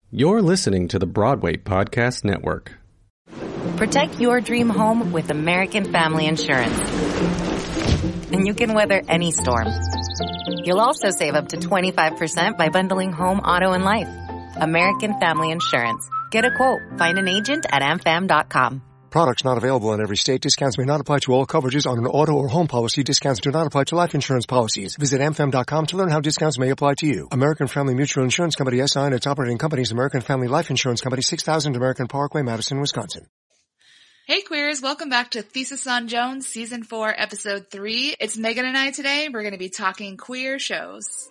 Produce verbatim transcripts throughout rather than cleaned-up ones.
You're listening to the Broadway Podcast Network. Protect your dream home with American Family Insurance. And you can weather any storm. You'll also save up to twenty-five percent by bundling home, auto, and life. American Family Insurance. Get a quote. Find an agent at am fam dot com. Products not available in every state. Discounts may not apply to all coverages on an auto or home policy. Discounts do not apply to life insurance policies. Visit am fam dot com to learn how discounts may apply to you. American Family Mutual Insurance Company, S I and its operating companies, American Family Life Insurance Company, six thousand American Parkway, Madison, Wisconsin. Hey queers, welcome back to Thesis on Jones, Season four, Episode three. It's Megan and I today. We're going to be talking queer shows.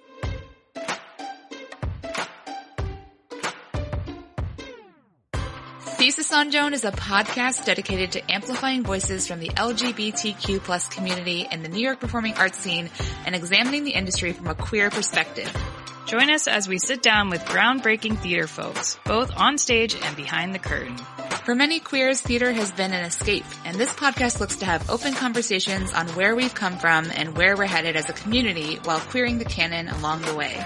Thesis on Joan is a podcast dedicated to amplifying voices from the L G B T Q plus community in the New York performing arts scene and examining the industry from a queer perspective. Join us as we sit down with groundbreaking theater folks, both on stage and behind the curtain. For many queers, theater has been an escape, and this podcast looks to have open conversations on where we've come from and where we're headed as a community while queering the canon along the way.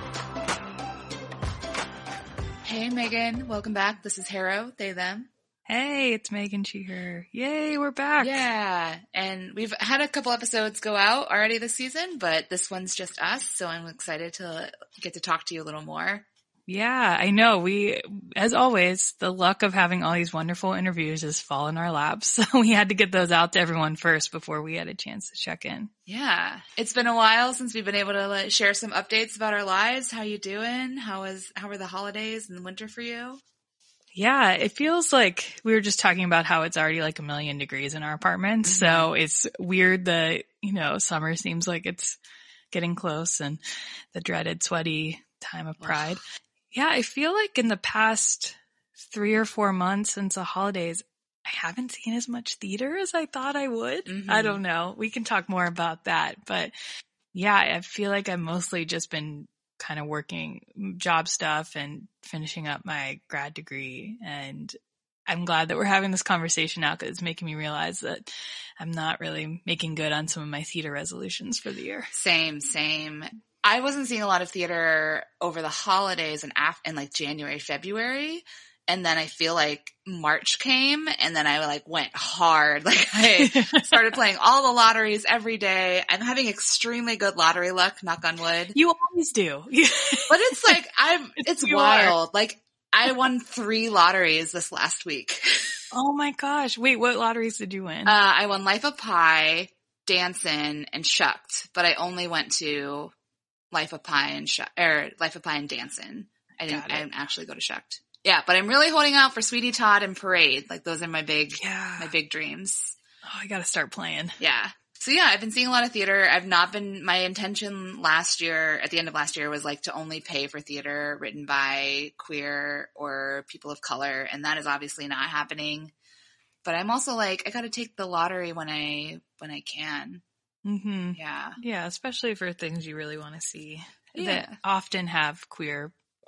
Hey Megan, welcome back. This is Harrow, they, them. Hey, it's Megan, she, her. Yay, we're back. Yeah, and we've had a couple episodes go out already this season, but this one's just us, so I'm excited to get to talk to you a little more. Yeah, I know. We, as always, the luck of having all these wonderful interviews has fallen in our laps. So we had to get those out to everyone first before we had a chance to check in. Yeah. It's been a while since we've been able to like, share some updates about our lives. How you doing? How is, how were the holidays and the winter for you? Yeah, it feels like we were just talking about how it's already like a million degrees in our apartment. Mm-hmm. So it's weird that, you know, summer seems like it's getting close and the dreaded sweaty time of Pride. Ugh. Yeah, I feel like in the past three or four months since the holidays, I haven't seen as much theater as I thought I would. Mm-hmm. I don't know. We can talk more about that. But yeah, I feel like I've mostly just been kind of working job stuff and finishing up my grad degree. And I'm glad that we're having this conversation now because it's making me realize that I'm not really making good on some of my theater resolutions for the year. Same, same. I wasn't seeing a lot of theater over the holidays and after, in like January, February. And then I feel like March came and then I like went hard. Like I started playing all the lotteries every day. I'm having extremely good lottery luck, knock on wood. You always do. But it's like, I'm, it's you wild. Are. Like I won three lotteries this last week. Oh my gosh. Wait, what lotteries did you win? Uh, I won Life of Pi, Dancin', and Shucked, but I only went to Life of Pi and Sh- or Life of Pi and Dancin'. I didn't. I didn't actually go to Shucked. Yeah, but I'm really holding out for Sweetie Todd and Parade. Like those are my big, yeah. my big dreams. Oh, I gotta start playing. Yeah. So yeah, I've been seeing a lot of theater. I've not been. My intention last year, at the end of last year, was like to only pay for theater written by queer or people of color, and that is obviously not happening. But I'm also like, I got to take the lottery when I when I can. Mm-hmm. Yeah. Yeah, especially for things you really want to see yeah. that often have queer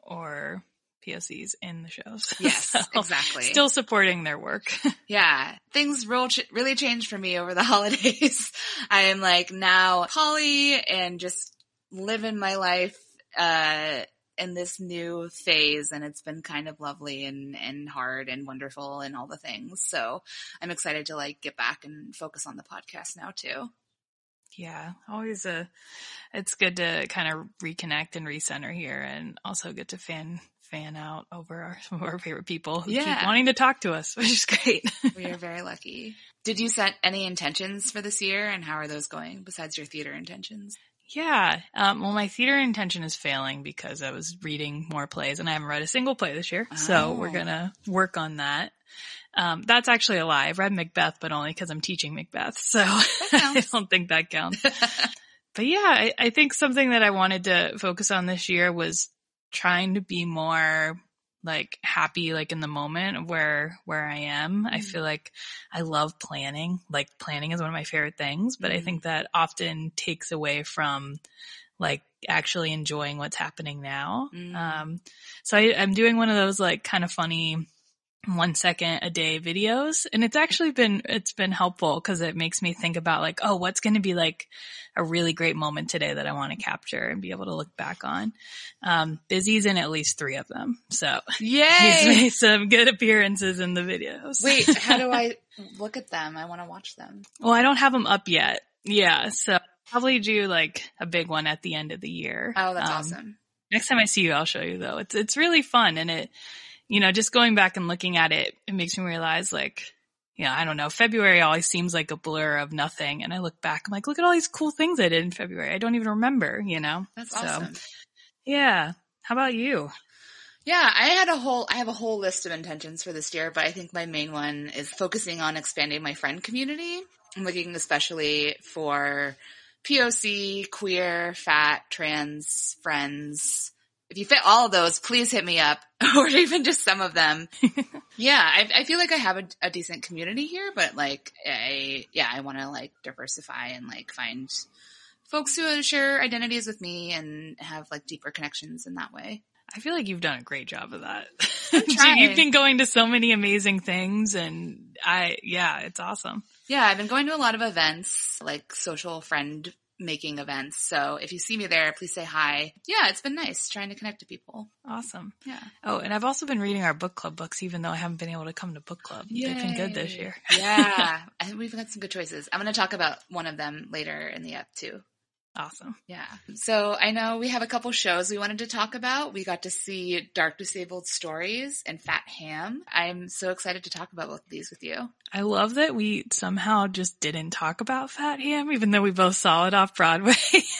or P O Cs in the shows. Yes, so exactly. Still supporting their work. Yeah. Things real ch- really changed for me over the holidays. I am like now poly and just living my life uh in this new phase, and it's been kind of lovely and, and hard and wonderful and all the things. So I'm excited to like get back and focus on the podcast now too. Yeah, always a, it's good to kind of reconnect and recenter here and also get to fan, fan out over our, some of our favorite people who yeah. keep wanting to talk to us, which is great. We are very lucky. Did you set any intentions for this year, and how are those going besides your theater intentions? Yeah. Um, well, my theater intention is failing because I was reading more plays and I haven't read a single play this year. Oh. So we're going to work on that. Um, that's actually a lie. I've read Macbeth, but only because I'm teaching Macbeth. So I don't think that counts. But yeah, I, I think something that I wanted to focus on this year was trying to be more like happy, like in the moment of where, where I am. Mm-hmm. I feel like I love planning. Like planning is one of my favorite things, but mm-hmm. I think that often takes away from like actually enjoying what's happening now. Mm-hmm. Um, so I, I'm doing one of those like kind of funny one second a day videos. And it's actually been, it's been helpful because it makes me think about like, oh, what's going to be like a really great moment today that I want to capture and be able to look back on. Um, Busy's in at least three of them. So Yay! he's made some good appearances in the videos. Wait, how do I look at them? I want to watch them. Well, I don't have them up yet. Yeah. So probably do like a big one at the end of the year. Oh, that's Um, awesome. Next time I see you, I'll show you though. It's, it's really fun. And it, you know, just going back and looking at it, it makes me realize like, yeah, I don't know. February always seems like a blur of nothing. And I look back, I'm like, look at all these cool things I did in February. I don't even remember, you know? That's So, awesome. yeah. How about you? Yeah, I had a whole, I have a whole list of intentions for this year, but I think my main one is focusing on expanding my friend community. I'm looking especially for P O C, queer, fat, trans friends. If you fit all of those, please hit me up, or even just some of them. Yeah, I, I feel like I have a, a decent community here, but like, I, yeah, I want to like diversify and like find folks who share identities with me and have like deeper connections in that way. I feel like you've done a great job of that. trying. You've been going to so many amazing things and I, yeah, it's awesome. Yeah, I've been going to a lot of events, like social friend making events. So if you see me there, please say hi. Yeah, it's been nice trying to connect to people. Awesome. Yeah. Oh, and I've also been reading our book club books, even though I haven't been able to come to book club. They've been good this year. Yeah. I think we've got some good choices. I'm going to talk about one of them later in the app too. Awesome. Yeah. So I know we have a couple shows we wanted to talk about. We got to see Dark Disabled Stories and Fat Ham. I'm so excited to talk about both of these with you. I love that we somehow just didn't talk about Fat Ham, even though we both saw it off Broadway.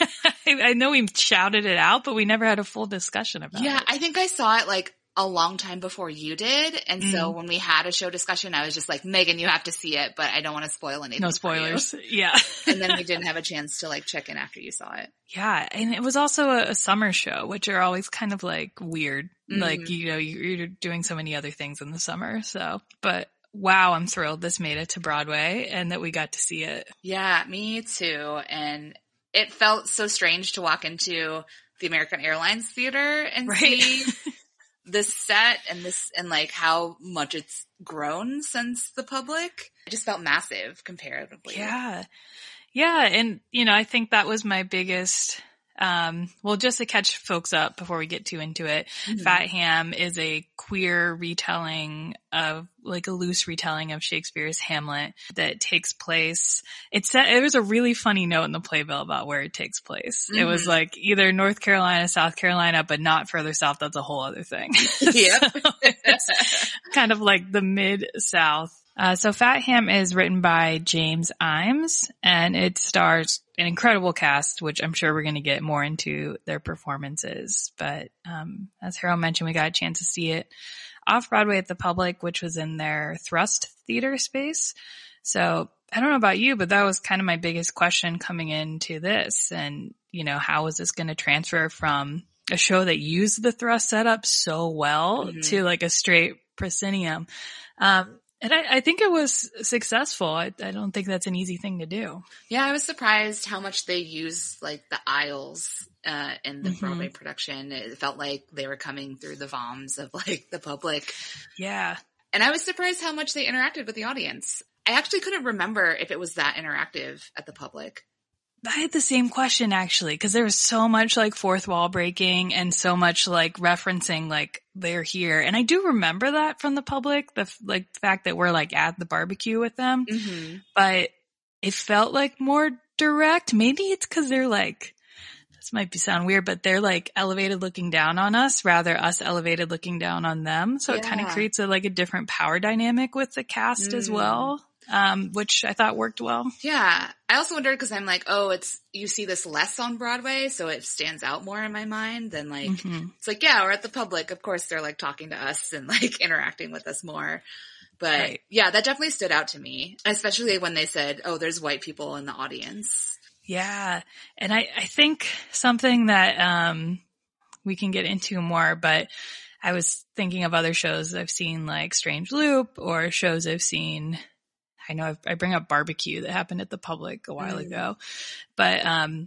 I know we shouted it out, but we never had a full discussion about Yeah, it. I think I saw it like a long time before you did. And Mm. so when we had a show discussion, I was just like, Megan, you have to see it, but I don't want to spoil anything. No for you." spoilers. Yeah. And then we didn't have a chance to like check in after you saw it. Yeah. And it was also a, a summer show, which are always kind of like weird. Mm. Like, you know, you- you're doing so many other things in the summer. So, but wow, I'm thrilled this made it to Broadway and that we got to see it. Yeah, me too. And it felt so strange to walk into the American Airlines Theater and Right. see this set and this, and like how much it's grown since the public. It just felt massive comparatively. Yeah. Yeah. And, you know, I think that was my biggest, um, well, just to catch folks up before we get too into it, Mhm. Fat Ham is a queer retelling of, like a loose retelling of Shakespeare's Hamlet that takes place. It said, it was a really funny note in the playbill about where it takes place. It was Mhm. like either North Carolina, South Carolina, but not further south. That's a whole other thing. Yep. So it's kind of like the mid-south. Uh, so Fat Ham is written by James Imes and it stars an incredible cast, which I'm sure we're going to get more into their performances. But, um, as Harold mentioned, we got a chance to see it off Broadway at the Public, which was in their Thrust theater space. So I don't know about you, but that was kind of my biggest question coming into this. And, you know, how is this going to transfer from a show that used the Thrust setup so well Mhm. to like a straight proscenium? Um, And I, I think it was successful. I, I don't think that's an easy thing to do. Yeah, I was surprised how much they used like the aisles uh, in the Mhm. Broadway production. It felt like they were coming through the V O Ms of like the public. Yeah. And I was surprised how much they interacted with the audience. I actually couldn't remember if it was that interactive at the public. I had the same question actually, because there was so much like fourth wall breaking and so much like referencing like they're here. And I do remember that from the public, the f- like fact that we're like at the barbecue with them, Mm-hmm. but it felt like more direct. Maybe it's because they're like, this might be sound weird, but they're like elevated looking down on us rather us elevated looking down on them. So it kind of Yeah. creates a like a different power dynamic with the cast as Mm. well. Um, which I thought worked well. Yeah. I also wondered because I'm like, oh, it's, you see this less on Broadway, so it stands out more in my mind than like, Mhm. it's like, yeah, we're at the public. Of course, they're like talking to us and like interacting with us more. But Right. yeah, that definitely stood out to me, especially when they said, oh, there's white people in the audience. Yeah. And I, I think something that, um, we can get into more, but I was thinking of other shows I've seen like Strange Loop or shows I've seen. I know I've, I bring up Barbecue that happened at the public a while Mm. ago, but, um,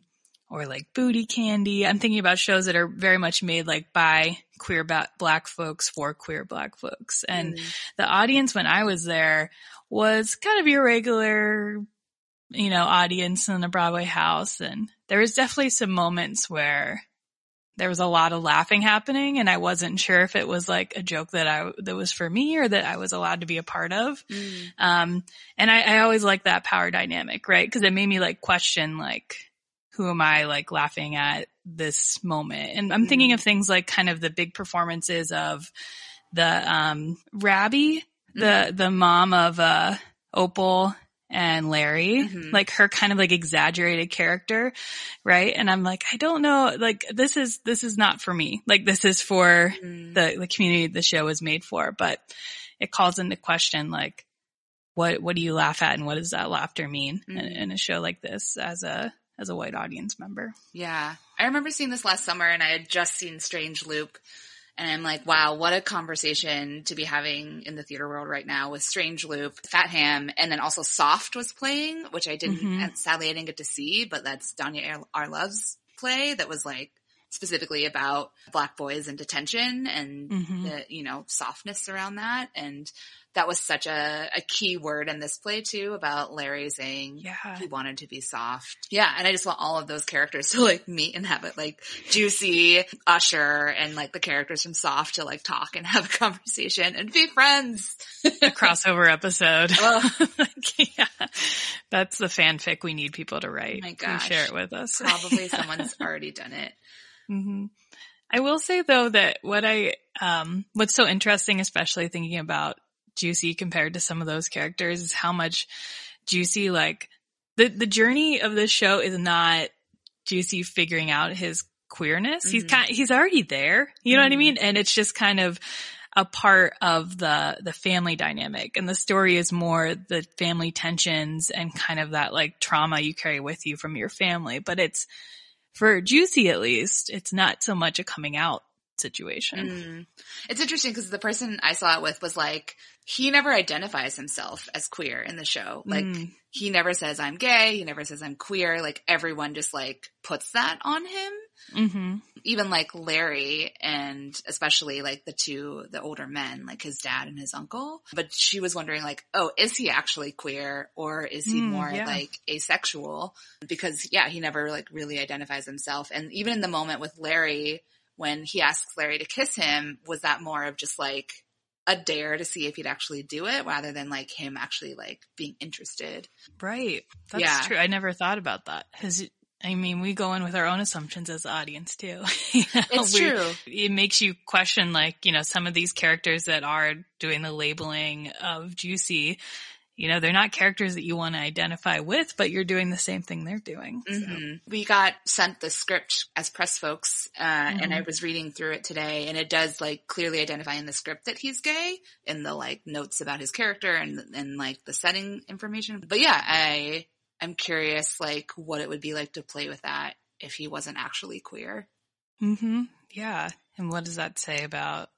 or like Booty Candy. I'm thinking about shows that are very much made like by queer ba- black folks for queer black folks. And mm. the audience when I was there was kind of your regular, you know, audience in a Broadway house. And there was definitely some moments where there was a lot of laughing happening, and I wasn't sure if it was like a joke that I that was for me or that I was allowed to be a part of. Mm. Um, and I, I always like that power dynamic, right? Because it made me like question like, who am I like laughing at this moment? And I'm mm. thinking of things like kind of the big performances of the um Rabbi, mm. the the mom of uh Opal and Larry, mm-hmm. like her kind of like exaggerated character, right? And I'm like, I don't know, like this is, this is not for me. Like this is for mm. the, the community the show is made for, but it calls into question, like, what, what do you laugh at and what does that laughter mean mm. in, in a show like this as a, as a white audience member? Yeah. I remember seeing this last summer and I had just seen Strange Loop. And I'm like, wow, what a conversation to be having in the theater world right now with Strange Loop, Fat Ham, and then also Soft was playing, which I didn't, mm-hmm. and sadly I didn't get to see, but that's Danya Arlove's play that was like specifically about Black boys in detention and mm-hmm. the, you know, softness around that. And that was such a, a key word in this play too, about Larry saying yeah. he wanted to be soft. Yeah. And I just want all of those characters to like meet and have it like Juicy, Usher, and like the characters from Soft to like talk and have a conversation and be friends. A crossover episode. Oh. Like, yeah. That's the fanfic we need people to write. Oh my gosh. Share it with us. Probably someone's already done it. Mm-hmm. I will say though that what I, um, what's so interesting, especially thinking about Juicy compared to some of those characters, is how much Juicy, like the, the journey of this show is not Juicy figuring out his queerness. Mm-hmm. He's kind, he's already there. You know mm-hmm. what I mean? And it's just kind of a part of the, the family dynamic. And the story is more the family tensions and kind of that like trauma you carry with you from your family. But it's, for Juicy at least, it's not so much a coming out situation. Mm. It's interesting because the person I saw it with was like, he never identifies himself as queer in the show. Like mm. he never says I'm gay. He never says I'm queer. Like everyone just like puts that on him. Mm-hmm. Even like Larry and especially like the two, the older men, like his dad and his uncle. But she was wondering like, oh, is he actually queer or is he mm, more yeah. like asexual? Because yeah, he never like really identifies himself. And even in the moment with Larry, when he asks Larry to kiss him, was that more of just like a dare to see if he'd actually do it rather than like him actually like being interested? Right. That's yeah. true. I never thought about that. His, I mean, we go in with our own assumptions as the audience too. You know, it's we, true. It makes you question like, you know, some of these characters that are doing the labeling of Juicy, you know, they're not characters that you want to identify with, but you're doing the same thing they're doing. So. Mm-hmm. We got sent the script as press folks, uh, mm-hmm. and I was reading through it today, and it does like clearly identify in the script that he's gay in the like notes about his character and, and like the setting information. But yeah, I, I'm curious like what it would be like to play with that if he wasn't actually queer. Mm-hmm. Yeah. And what does that say about,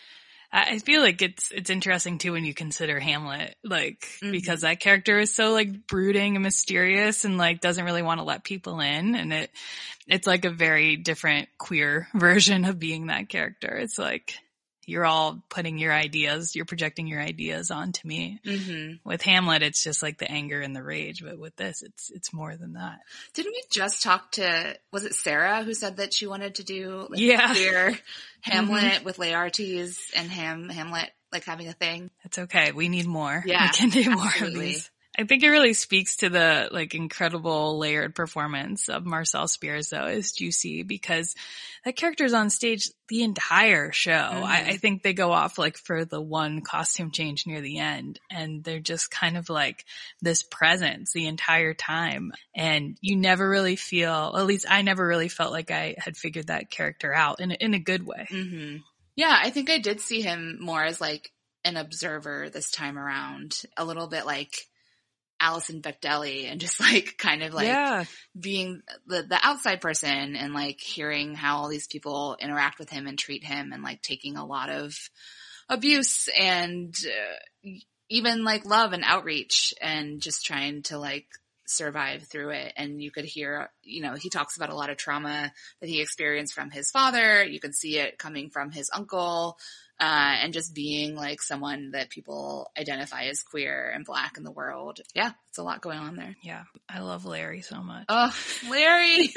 I feel like it's, it's interesting too when you consider Hamlet, like, mm-hmm. because that character is so like brooding and mysterious and like doesn't really want to let people in. And it, it's like a very different queer version of being that character. It's like, you're all putting your ideas, you're projecting your ideas onto me. Mm-hmm. With Hamlet, it's just like the anger and the rage. But with this, it's, it's more than that. Didn't we just talk to, was it Sarah who said that she wanted to do like yeah. queer Hamlet mm-hmm. with Laertes and Ham, Hamlet like having a thing? That's okay. We need more. Yeah. We can do absolutely. more of these. I think it really speaks to the like incredible layered performance of Marcel Spears though as Juicy, because that character's on stage the entire show. Mm-hmm. I, I think they go off like for the one costume change near the end and they're just kind of like this presence the entire time. And you never really feel, at least I never really felt like I had figured that character out in a, in a good way. Mm-hmm. Yeah, I think I did see him more as like an observer this time around, a little bit like Alison Bechdel and just like kind of like yeah. being the, the outside person and like hearing how all these people interact with him and treat him and like taking a lot of abuse and uh, even like love and outreach and just trying to like survive through it. And you could hear, you know, he talks about a lot of trauma that he experienced from his father. You could see it coming from his uncle, uh, and just being like someone that people identify as queer and Black in the world. Yeah, it's a lot going on there. Yeah. I love Larry so much. Oh, Larry.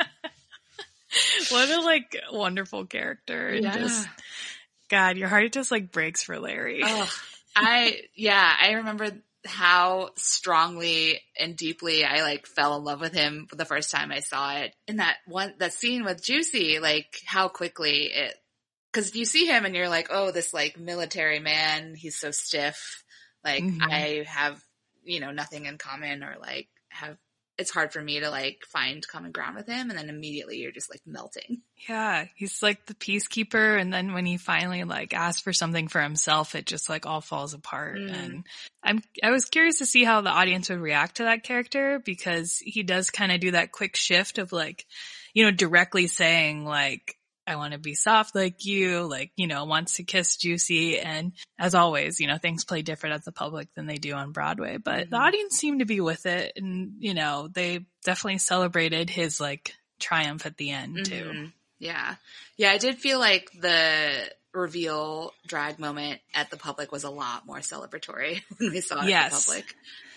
What a like wonderful character. And Yeah. just, God, your heart just like breaks for Larry. Oh, I, yeah, I remember how strongly and deeply I like fell in love with him the first time I saw it. In that one, that scene with Juicy, like how quickly it, cause you see him and you're like, oh, this like military man, he's so stiff. Like Mhm. I have, you know, nothing in common, or like have, it's hard for me to like find common ground with him. And then immediately you're just like melting. Yeah. He's like the peacekeeper. And then when he finally like asks for something for himself, it just like all falls apart. Mm. And I'm, I was curious to see how the audience would react to that character, because he does kind of do that quick shift of like, you know, directly saying like, I want to be soft like you, like, you know, wants to kiss Juicy. And as always, you know, things play different at the public than they do on Broadway, but Mm-hmm. the audience seemed to be with it. And, you know, they definitely celebrated his like triumph at the end too. Mhm. Yeah. Yeah, I did feel like the reveal drag moment at the public was a lot more celebratory when we saw it Yes. at the public.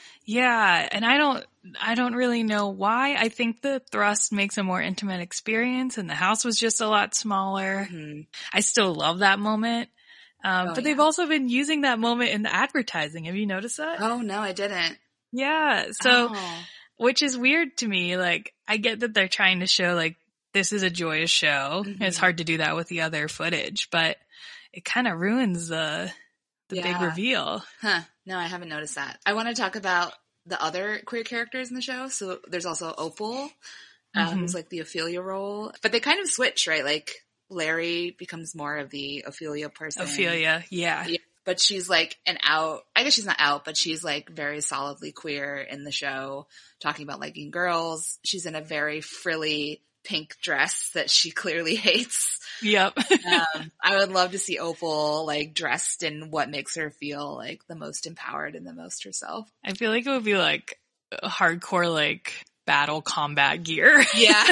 Yeah. And I don't, I don't really know why. I think the thrust makes a more intimate experience, and the house was just a lot smaller. Mhm. I still love that moment. Um, Oh, but they've yeah. also been using that moment in the advertising. Have you noticed that? Oh, no, I didn't. Yeah. So, Oh. which is weird to me. Like, I get that they're trying to show like, this is a joyous show. Mhm. It's hard to do that with the other footage, but it kind of ruins the, the big Yeah. reveal. Huh. No, I haven't noticed that. I want to talk about the other queer characters in the show. So there's also Opal, uh, Mhm. who's like the Ophelia role. But they kind of switch, right? Like Larry becomes more of the Ophelia person. Ophelia. Yeah. Yeah, but she's like an out, I guess she's not out, but she's like very solidly queer in the show, talking about liking girls. She's in a very frilly pink dress that she clearly hates. Yep. Um, I would love to see Opal like dressed in what makes her feel like the most empowered and the most herself. I feel like it would be like hardcore, like battle combat gear. Yeah.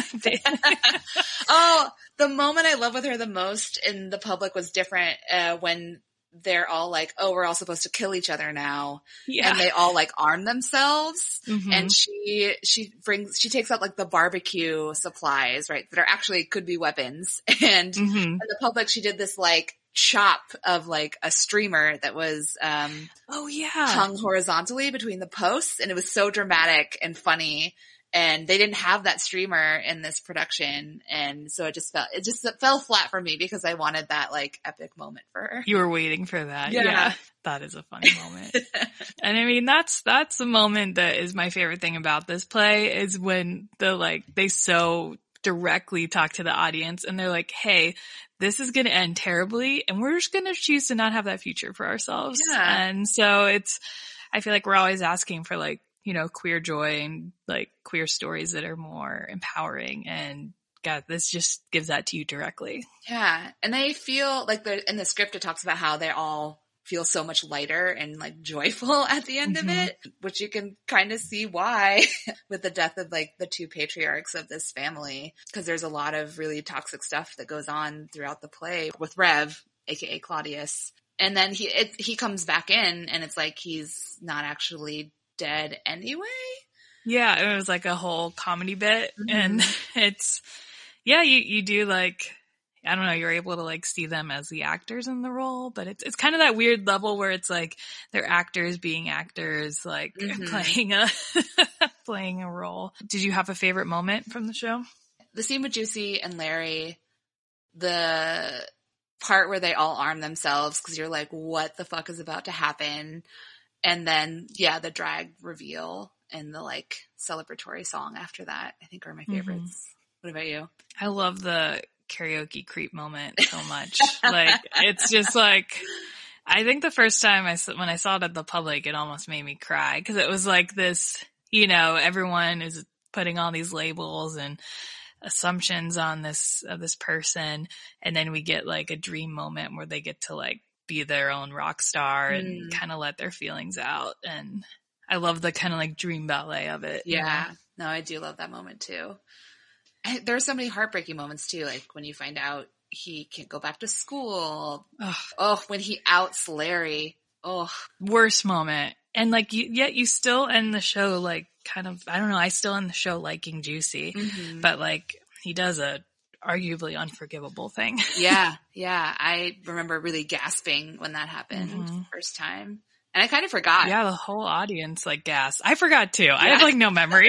Oh, the moment I love with her the most in the public was different uh, when they're all like, oh, we're all supposed to kill each other now. Yeah. And they all like arm themselves. Mhm. And she, she brings, she takes out like the barbecue supplies, right? That are actually could be weapons. And Mhm. in the public, she did this like chop of like a streamer that was, um, Oh yeah. hung horizontally between the posts. And it was so dramatic and funny. And they didn't have that streamer in this production. And so it just felt, it just it fell flat for me because I wanted that like epic moment for her. You were waiting for that. Yeah. Yeah. That is a funny moment. And I mean, that's, that's the moment that is my favorite thing about this play, is when the like, they so directly talk to the audience and they're like, hey, this is going to end terribly and we're just going to choose to not have that future for ourselves. Yeah. And so it's, I feel like we're always asking for like, you know, queer joy and like queer stories that are more empowering, and God, this just gives that to you directly. Yeah. And they feel like they're in the script, it talks about how they all feel so much lighter and like joyful at the end Mhm. of it, which you can kind of see why with the death of like the two patriarchs of this family. Cause there's a lot of really toxic stuff that goes on throughout the play with Rev, aka Claudius. And then he, it, he comes back in and it's like, he's not actually dead anyway. Yeah, it was like a whole comedy bit. Mhm. And it's, yeah, you, you do like, I don't know, you're able to like see them as the actors in the role, but it's, it's kind of that weird level where it's like they're actors being actors, like Mhm. playing a, playing a role. Did you have a favorite moment from the show? The scene with Juicy and Larry, the part where they all arm themselves because you're like, what the fuck is about to happen? And then, yeah, the drag reveal and the like celebratory song after that, I think are my favorites. What about you? I love the karaoke creep moment so much. Like, it's just like, I think the first time I, s- when I saw it at the public, it almost made me cry because it was like this, you know, everyone is putting all these labels and assumptions on this, of this person. And then we get like a dream moment where they get to like be their own rock star and Mm. kind of let their feelings out. And I love the kind of like dream ballet of it. Yeah. You know? No, I do love that moment too. I, there are so many heartbreaking moments too, like when you find out he can't go back to school. Ugh. Oh, when he outs Larry. Oh, worst moment. And like, you, yet you still end the show like kind of, I don't know, I still end the show liking Juicy, mm-hmm. but like he does a arguably unforgivable thing. yeah. Yeah. I remember really gasping when that happened mm-hmm. the first time. And I kind of forgot. Yeah, the whole audience like gasped. I forgot too. Yeah. I have like no memory.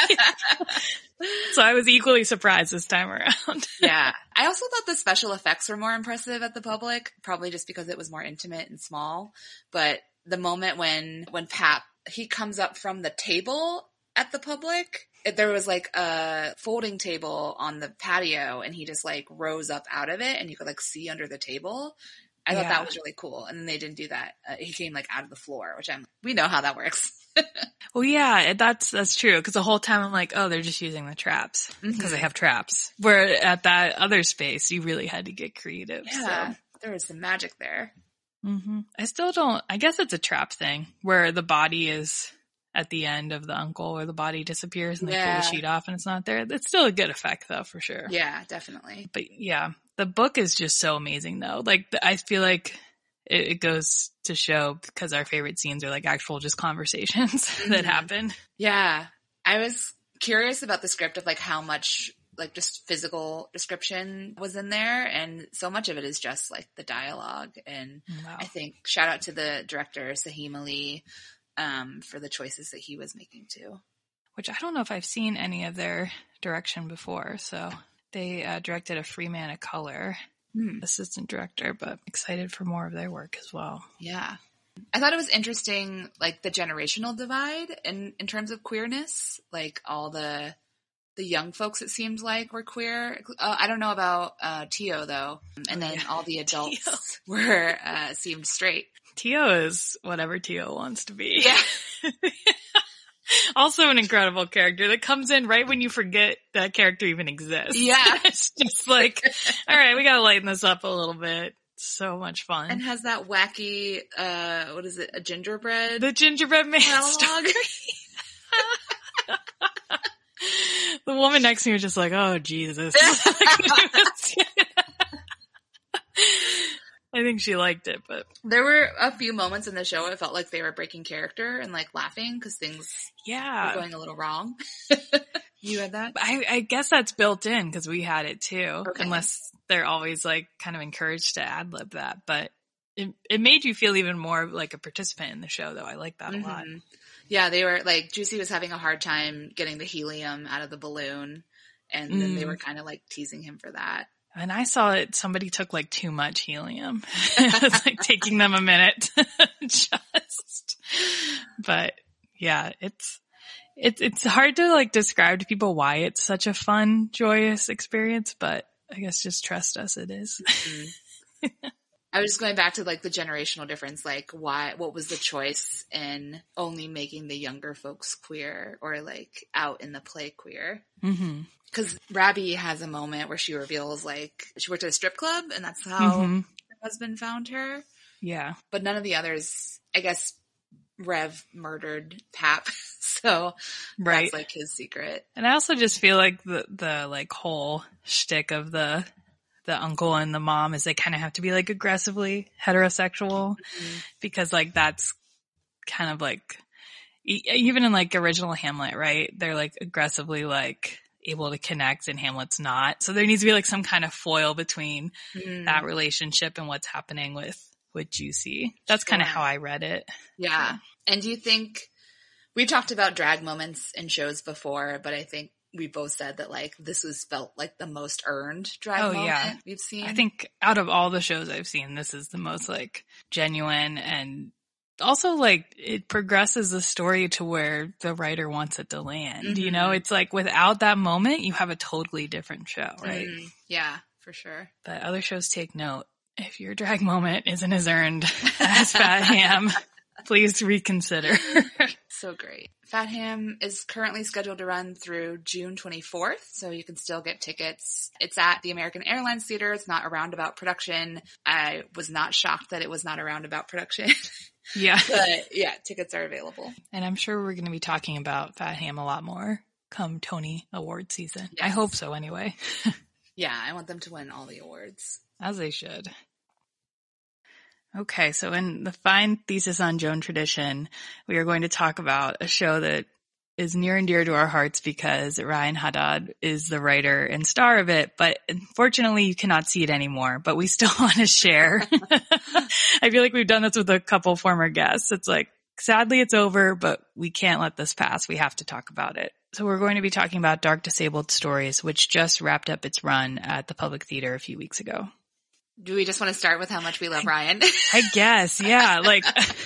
So I was equally surprised this time around. Yeah. I also thought the special effects were more impressive at the Public, probably just because it was more intimate and small. But the moment when, when Pap, he comes up from the table at the Public, it, there was like a folding table on the patio and he just like rose up out of it and you could like see under the table. I thought yeah. that was really cool. And then they didn't do that. Uh, he came like out of the floor, which I'm, we know how that works. Well, yeah, that's, that's true. Cause the whole time I'm like, oh, they're just using the traps because mm-hmm. they have traps. Where at that other space, you really had to get creative. Yeah. So. There was some magic there. Mm-hmm. I still don't, I guess it's a trap thing where the body is at the end of the uncle where the body disappears and they yeah. pull the sheet off and it's not there. It's still a good effect though, for sure. Yeah, definitely. But yeah, the book is just so amazing though. Like I feel like it, it goes to show because our favorite scenes are like actual just conversations mm-hmm. that happen. Yeah. I was curious about the script of like how much like just physical description was in there. And so much of it is just like the dialogue. And wow. I think shout out to the director, Sahim Ali, um, for the choices that he was making too. Which I don't know if I've seen any of their direction before. So they uh, directed a Free Man of Color, hmm. assistant director, but excited for more of their work as well. Yeah. I thought it was interesting, like the generational divide in, in terms of queerness, like all the, the young folks, it seemed like, were queer. Uh, I don't know about uh, Tio though. And then oh, yeah. all the adults were, uh, seemed straight. Tio is whatever Tio wants to be. Yeah. Also an incredible character that comes in right when you forget that character even exists. Yeah. It's just like, all right, we gotta lighten this up a little bit. So much fun. And has that wacky, uh, what is it, a gingerbread? The gingerbread man story. The woman next to me was just like, oh, Jesus. I think she liked it, but. There were a few moments in the show it felt like they were breaking character and like laughing because things yeah. were going a little wrong. You had that? I, I guess that's built in because we had it too, okay. unless they're always like kind of encouraged to ad lib that. But it it made you feel even more like a participant in the show, though. I like that mm-hmm. a lot. Yeah, they were like Juicy was having a hard time getting the helium out of the balloon, and mm. then they were kind of like teasing him for that. And I saw it. Somebody took like too much helium. It was like taking them a minute, just. But yeah, it's. It's it's hard to like describe to people why it's such a fun, joyous experience, but I guess just trust us, it is. Mm-hmm. I was just going back to like the generational difference, like why, what was the choice in only making the younger folks queer or like out in the play queer? Mm-hmm. Cause Rabbi has a moment where she reveals like she worked at a strip club and that's how mm-hmm. her husband found her. Yeah. But none of the others, I guess Rev murdered Pap. So right. that's like his secret. And I also just feel like the, the like whole shtick of the, the uncle and the mom is they kind of have to be like aggressively heterosexual mm-hmm. because like that's kind of like, even in like original Hamlet, right? They're like aggressively like able to connect and Hamlet's not. So there needs to be like some kind of foil between mm. that relationship and what's happening with, with Juicy. That's kind of how I read it. Yeah. And do you think, we talked about drag moments in shows before, but I think we both said that like this was felt like the most earned drag oh, moment yeah. we've seen. I think out of all the shows I've seen, this is the most like genuine and also like it progresses the story to where the writer wants it to land. Mm-hmm. You know, it's like without that moment, you have a totally different show, right? Mm-hmm. Yeah, for sure. But other shows take note. If your drag moment isn't as earned as Fat Ham, please reconsider. So great. Fat Ham is currently scheduled to run through June twenty-fourth, so you can still get tickets. It's at the American Airlines Theater. It's not a roundabout production. I was not shocked that it was not a roundabout production. Yeah. But yeah, tickets are available. And I'm sure we're going to be talking about Fat Ham a lot more come Tony Award season. Yes. I hope so anyway. Yeah, I want them to win all the awards. As they should. Okay, so in the fine thesis on Joan tradition, we are going to talk about a show that is near and dear to our hearts because Ryan Haddad is the writer and star of it, but unfortunately you cannot see it anymore, but we still want to share. I feel like we've done this with a couple former guests. It's like, sadly it's over, but we can't let this pass. We have to talk about it. So we're going to be talking about Dark Disabled Stories, which just wrapped up its run at the Public Theater a few weeks ago. Do we just want to start with how much we love Ryan? I guess, yeah. Like,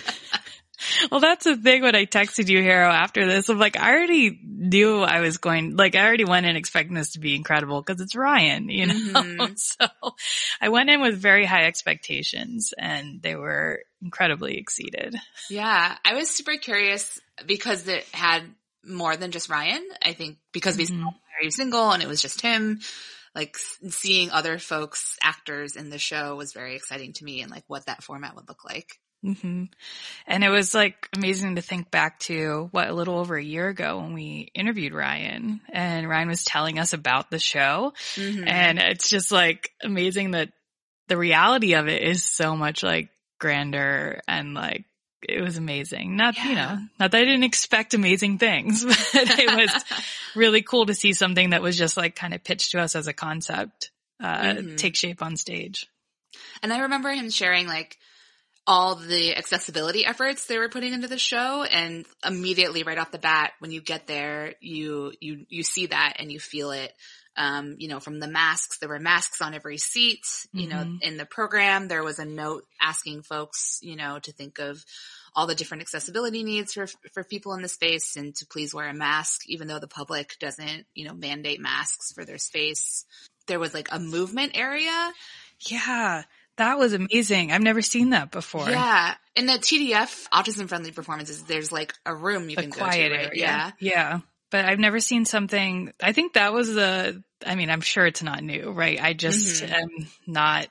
well, that's the thing when I texted you, Hero, after this. I'm like, I already knew I was going, like, I already went in expecting this to be incredible because it's Ryan, you know? Mm-hmm. So I went in with very high expectations and they were incredibly exceeded. Yeah. I was super curious because it had more than just Ryan. I think because we mm-hmm. saw Are You Single and it was just him. Like seeing other folks, actors in the show was very exciting to me and like what that format would look like. Mm-hmm. And it was like amazing to think back to what a little over a year ago when we interviewed Ryan and Ryan was telling us about the show. Mm-hmm. And it's just like amazing that the reality of it is so much like grander and like it was amazing. Not, yeah. you know, not that I didn't expect amazing things, but it was really cool to see something that was just like kind of pitched to us as a concept, uh, mm-hmm. take shape on stage. And I remember him sharing like all the accessibility efforts they were putting into the show. And immediately right off the bat, when you get there, you, you, you see that and you feel it. Um, you know, from the masks, there were masks on every seat, you mm-hmm. know, in the program, there was a note asking folks, you know, to think of all the different accessibility needs for, for people in the space and to please wear a mask, even though the public doesn't, you know, mandate masks for their space. There was like a movement area. Yeah. That was amazing. I've never seen that before. Yeah. In the T D F autism friendly performances, there's like a room you a can go quiet to, right? area. Yeah. Yeah. But I've never seen something, I think that was the, I mean, I'm sure it's not new, right? I just mm-hmm. am not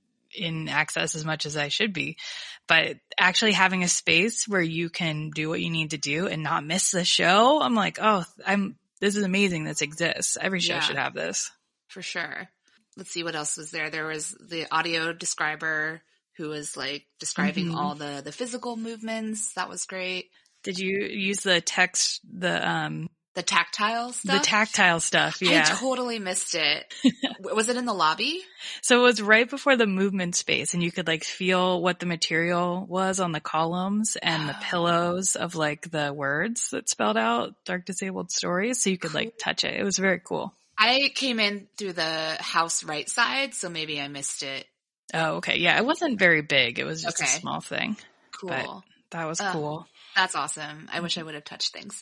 in access as much as I should be, but actually having a space where you can do what you need to do and not miss the show. I'm like, oh, I'm, this is amazing. This exists. Every show yeah, should have this. For sure. Let's see what else was there. There was the audio describer who was like describing mm-hmm. all the, the physical movements. That was great. Did you use the text, the, um, The tactile stuff? The tactile stuff, yeah. I totally missed it. Was it in the lobby? So it was right before the movement space and you could like feel what the material was on the columns and oh. the pillows of like the words that spelled out Dark Disabled Stories. So you could like touch it. It was very cool. I came in through the house right side, so maybe I missed it. Oh, okay. Yeah, it wasn't very big. It was just okay. a small thing. Cool. But that was uh, cool. That's awesome. I wish I would have touched things.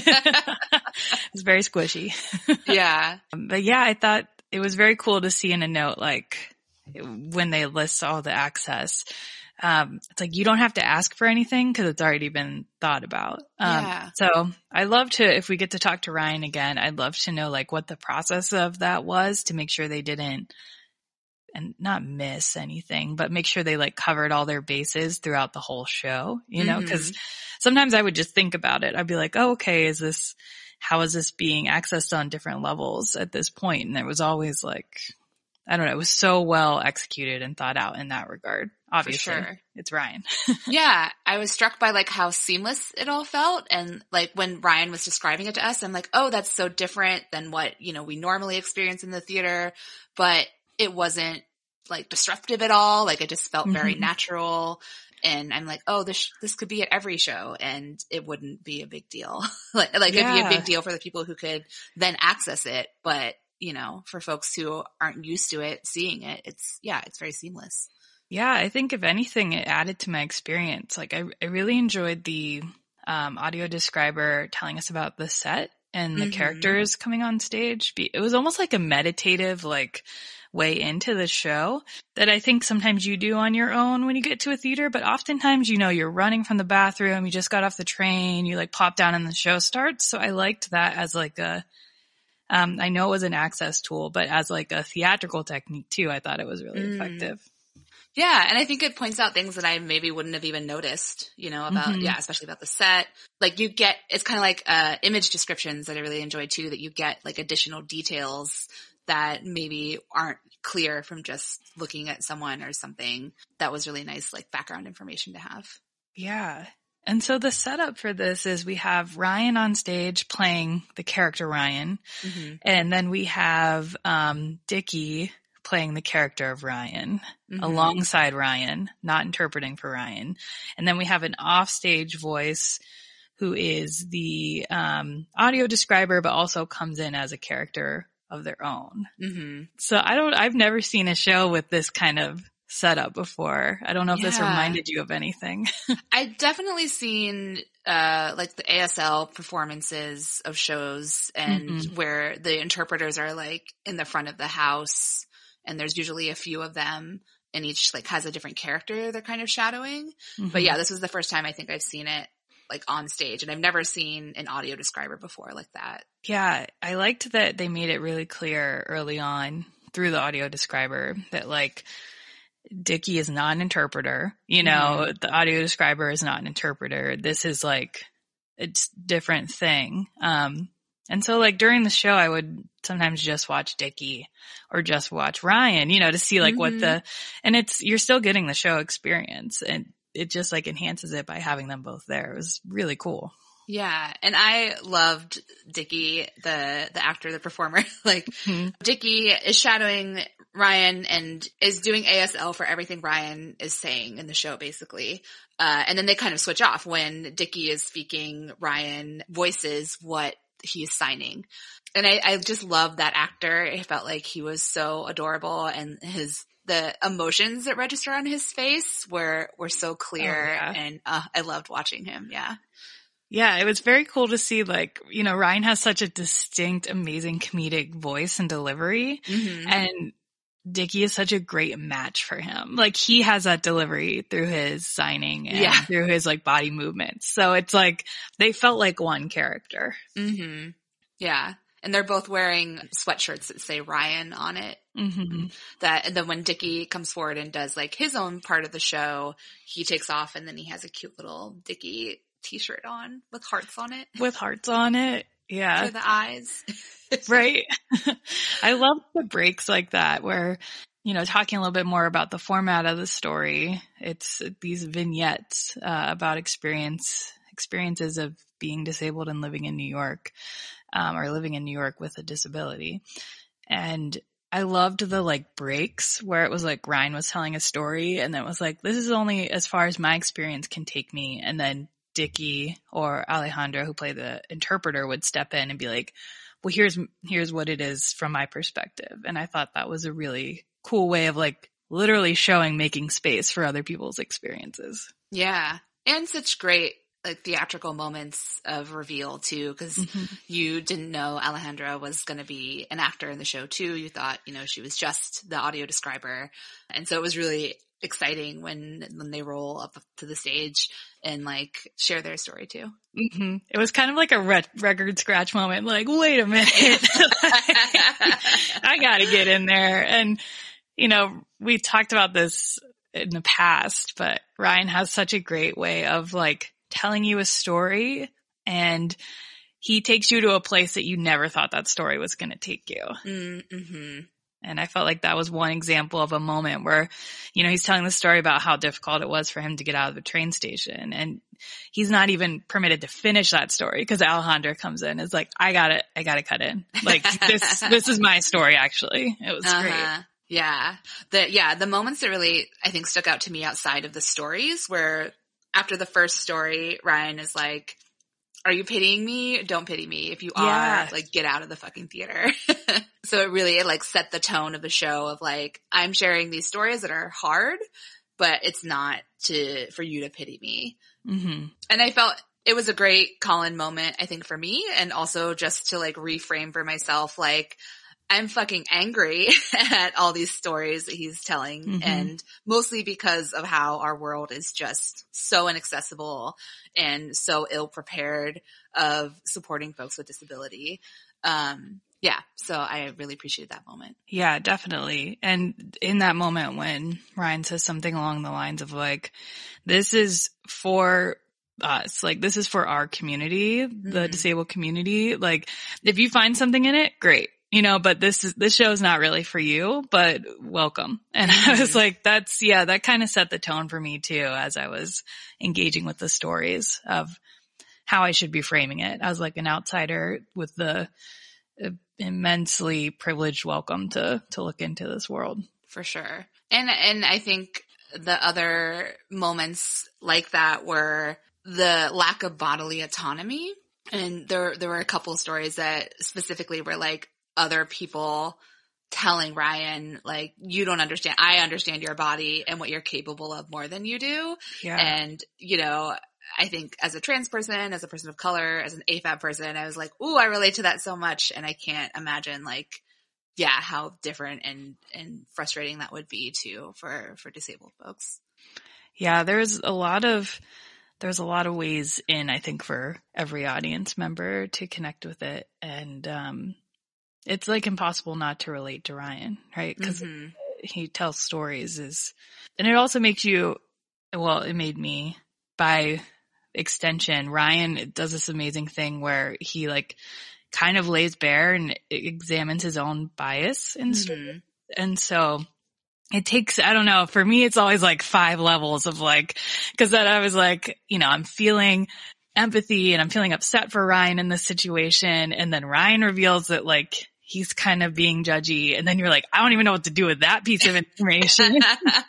It's very squishy. Yeah. But yeah, I thought it was very cool to see in a note, like when they list all the access, um, it's like you don't have to ask for anything because it's already been thought about. Um, yeah. So I love to, if we get to talk to Ryan again, I'd love to know like what the process of that was to make sure they didn't and not miss anything, but make sure they like covered all their bases throughout the whole show, you know, because mm-hmm. sometimes I would just think about it. I'd be like, oh, okay, is this, how is this being accessed on different levels at this point? And there was always like, I don't know, it was so well executed and thought out in that regard. Obviously, For sure. It's Ryan. Yeah. I was struck by like how seamless it all felt. And like when Ryan was describing it to us, I'm like, oh, that's so different than what, you know, we normally experience in the theater, but it wasn't like disruptive at all. Like it just felt very mm-hmm. natural. And I'm like, oh, this, this could be at every show and it wouldn't be a big deal. like, like yeah. it'd be a big deal for the people who could then access it. But, you know, for folks who aren't used to it, seeing it, it's, yeah, it's very seamless. Yeah. I think if anything, it added to my experience. Like I, I really enjoyed the, um, audio describer telling us about the set and the mm-hmm. characters coming on stage. It was almost like a meditative, like way into the show that I think sometimes you do on your own when you get to a theater, but oftentimes, you know, you're running from the bathroom, you just got off the train, you like pop down and the show starts. So I liked that as like a, um, I know it was an access tool, but as like a theatrical technique too, I thought it was really mm. effective. Yeah, and I think it points out things that I maybe wouldn't have even noticed, you know, about, mm-hmm. yeah, especially about the set. Like you get, it's kind of like uh image descriptions that I really enjoyed too, that you get like additional details that maybe aren't clear from just looking at someone or something. That was really nice, like background information to have. Yeah. And so the setup for this is we have Ryan on stage playing the character Ryan, mm-hmm. and then we have um Dickie playing the character of Ryan mm-hmm. alongside Ryan, not interpreting for Ryan. And then we have an offstage voice who is the um, audio describer, but also comes in as a character of their own. Mm-hmm. So I don't, I've never seen a show with this kind of setup before. I don't know if yeah. this reminded you of anything. I've definitely seen uh like the A S L performances of shows and mm-hmm. where the interpreters are like in the front of the house. And there's usually a few of them, and each like has a different character they're kind of shadowing. Mm-hmm. But yeah, this was the first time I think I've seen it like on stage, and I've never seen an audio describer before like that. Yeah, I liked that they made it really clear early on through the audio describer that like Dickie is not an interpreter. You know, mm-hmm. the audio describer is not an interpreter. This is like it's different thing. Um, And so like during the show, I would sometimes just watch Dickie or just watch Ryan, you know, to see like mm-hmm. what the, and it's, you're still getting the show experience, and it just like enhances it by having them both there. It was really cool. Yeah. And I loved Dickie, the, the actor, the performer. like mm-hmm. Dickie is shadowing Ryan and is doing A S L for everything Ryan is saying in the show, basically. Uh, and then they kind of switch off when Dickie is speaking. Ryan voices what he's signing. And I, I just love that actor. I felt like he was so adorable, and his, the emotions that register on his face were, were so clear. Oh, yeah. And, uh, I loved watching him. Yeah. Yeah. It was very cool to see, like, you know, Ryan has such a distinct, amazing comedic voice and delivery. Mm-hmm. And Dickie is such a great match for him. Like he has that delivery through his signing and yeah. through his like body movements. So it's like they felt like one character. Mm-hmm. Yeah. And they're both wearing sweatshirts that say Ryan on it. Mm-hmm. That, and then when Dickie comes forward and does like his own part of the show, he takes off and then he has a cute little Dickie t-shirt on with hearts on it. With hearts on it. Yeah. For the eyes. Right. I love the breaks like that where, you know, talking a little bit more about the format of the story. It's these vignettes uh, about experience, experiences of being disabled and living in New York, um, or living in New York with a disability. And I loved the like breaks where it was like Ryan was telling a story and then it was like, this is only as far as my experience can take me. And then Dickie or Alejandra, who play the interpreter, would step in and be like, well, here's, here's what it is from my perspective. And I thought that was a really cool way of like literally showing, making space for other people's experiences. Yeah. And such great like theatrical moments of reveal too, because mm-hmm. you didn't know Alejandra was going to be an actor in the show too. You thought, you know, she was just the audio describer. And so it was really exciting when when they roll up to the stage and like share their story too. Mm-hmm. It was kind of like a re- record scratch moment. Like, wait a minute, I gotta get in there. And you know, we talked about this in the past, but Ryan has such a great way of like telling you a story, and he takes you to a place that you never thought that story was going to take you. Mm-hmm. And I felt like that was one example of a moment where, you know, he's telling the story about how difficult it was for him to get out of the train station. And he's not even permitted to finish that story because Alejandra comes in and is like, I got it. I got to cut in. Like this, this is my story, actually. It was uh-huh. great. Yeah. The, yeah. The moments that really, I think, stuck out to me outside of the stories where after the first story, Ryan is like, are you pitying me? Don't pity me. If you yeah. are, like, get out of the fucking theater. So it really, it like set the tone of the show of like, I'm sharing these stories that are hard, but it's not to, for you to pity me. Mm-hmm. And I felt it was a great call-in moment, I think, for me, and also just to like reframe for myself, like, I'm fucking angry at all these stories that he's telling, mm-hmm. and mostly because of how our world is just so inaccessible and so ill prepared of supporting folks with disability. Um, yeah, so I really appreciate that moment. Yeah, definitely. And in that moment when Ryan says something along the lines of like, this is for us, like this is for our community, mm-hmm. the disabled community. Like if you find something in it, great. You know, but this is, this show is not really for you, but welcome. And mm-hmm. I was like, that's, yeah, that kind of set the tone for me too, as I was engaging with the stories of how I should be framing it. I was like an outsider with the uh, immensely privileged welcome to, to look into this world. For sure. And, and I think the other moments like that were the lack of bodily autonomy. And there, there were a couple of stories that specifically were like, other people telling Ryan, like, you don't understand. I understand your body and what you're capable of more than you do. Yeah. And, you know, I think as a trans person, as a person of color, as an A F A B person, I was like, ooh, I relate to that so much. And I can't imagine like, yeah, how different and, and frustrating that would be too for, for disabled folks. Yeah. There's a lot of, there's a lot of ways in, I think, for every audience member to connect with it. And, um, it's like impossible not to relate to Ryan, right? Because mm-hmm. he tells stories is, and it also makes you, well, it made me by extension. Ryan does this amazing thing where he like kind of lays bare and examines his own bias in mm-hmm. stories. And so it takes, I don't know, for me, it's always like five levels of like, cause then I was like, you know, I'm feeling empathy and I'm feeling upset for Ryan in this situation. And then Ryan reveals that like, he's kind of being judgy. And then you're like, I don't even know what to do with that piece of information.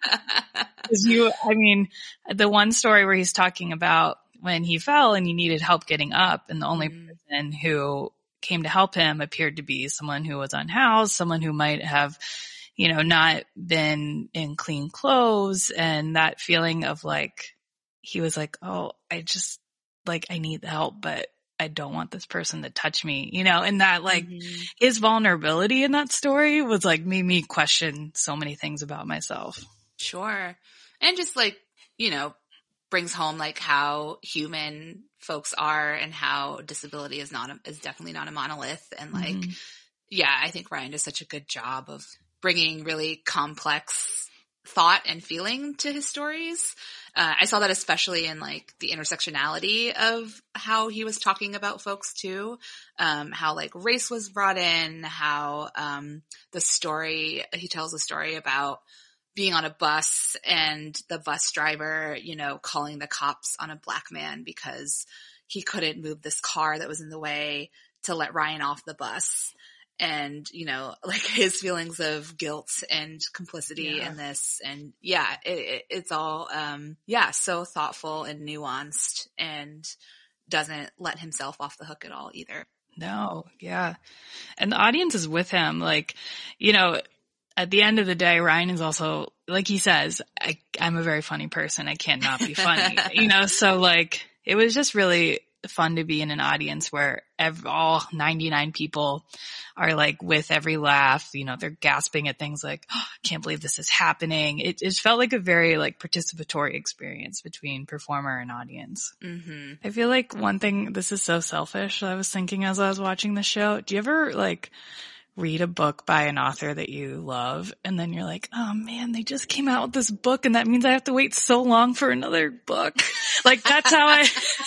Cause you, I mean, the one story where he's talking about when he fell and he needed help getting up and the only mm. person who came to help him appeared to be someone who was unhoused, someone who might have, you know, not been in clean clothes. And that feeling of like, he was like, oh, I just like, I need the help, but I don't want this person to touch me, you know, and that like mm-hmm. his vulnerability in that story was like made me question so many things about myself. Sure. And just like, you know, brings home like how human folks are and how disability is not, a, is definitely not a monolith. And like, mm-hmm. yeah, I think Ryan does such a good job of bringing really complex thought and feeling to his stories. Uh, I saw that especially in like the intersectionality of how he was talking about folks too. Um, how like race was brought in, how, um, the story, he tells a story about being on a bus and the bus driver, you know, calling the cops on a black man because he couldn't move this car that was in the way to let Ryan off the bus. And, you know, like his feelings of guilt and complicity yeah. in this. And yeah, it, it, it's all, um, yeah, so thoughtful and nuanced and doesn't let himself off the hook at all either. No. Yeah. And the audience is with him. Like, you know, at the end of the day, Ryan is also, like he says, I, I'm a very funny person. I can't not be funny, you know? So like, it was just really fun to be in an audience where ev- all ninety-nine people are like with every laugh, you know, they're gasping at things like, oh, I can't believe this is happening. It, it felt like a very like participatory experience between performer and audience. Mm-hmm. I feel like one thing, this is so selfish, I was thinking as I was watching the show, do you ever like read a book by an author that you love and then you're like, oh man, they just came out with this book and that means I have to wait so long for another book? Like that's how I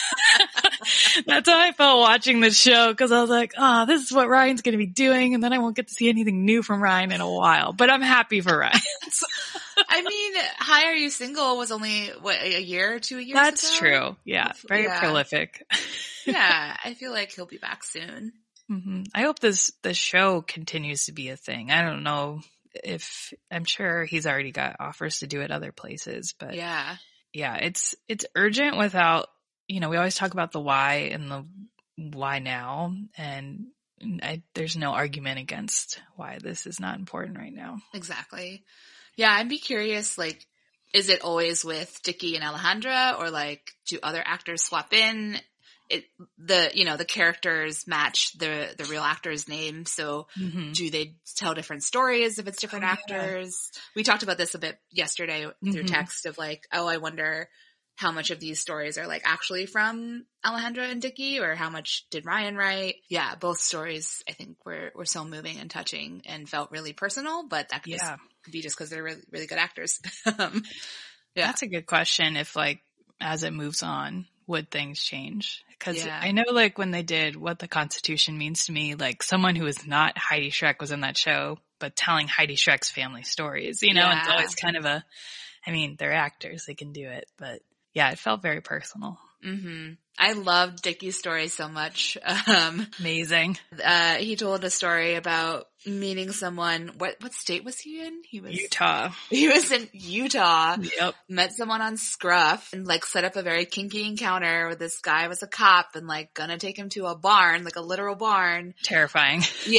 that's how I felt watching the show, because I was like, oh, this is what Ryan's going to be doing and then I won't get to see anything new from Ryan in a while, but I'm happy for Ryan. I mean, Hi, Are You Single was only what, a year or two years That's ago? true. Yeah. Very yeah. prolific. Yeah. I feel like he'll be back soon. Mm-hmm. I hope this, this show continues to be a thing. I don't know if, I'm sure he's already got offers to do it other places, but yeah, yeah, it's, it's urgent without, you know, we always talk about the why and the why now, and I, there's no argument against why this is not important right now. Exactly. Yeah. I'd be curious, like, is it always with Dickie and Alejandra, or like, do other actors swap in? it, the, you know, the characters match the, the real actor's name. So Mm-hmm. do they tell different stories if it's different Oh, yeah. actors? We talked about this a bit yesterday through Mhm. text of like, oh, I wonder how much of these stories are like actually from Alejandra and Dickie, or how much did Ryan write? Yeah, both stories I think were, were so moving and touching and felt really personal, but that could, Yeah. just, could be just because they're really, really good actors. um, yeah. That's a good question. If like, as it moves on, would things change? Because Yeah. I know like when they did What the Constitution Means to Me, like someone who is not Heidi Schreck was in that show, but telling Heidi Schreck's family stories, you know, Yeah. it's always kind of a, I mean, they're actors, they can do it, but yeah, it felt very personal. hmm I loved Dickie's story so much. Um, Amazing. uh, he told a story about meeting someone. What, what state was he in? He was, Utah. he was in Utah. Yep. Met someone on Scruff and like set up a very kinky encounter where this guy was a cop and like gonna take him to a barn, like a literal barn. Terrifying. Yeah.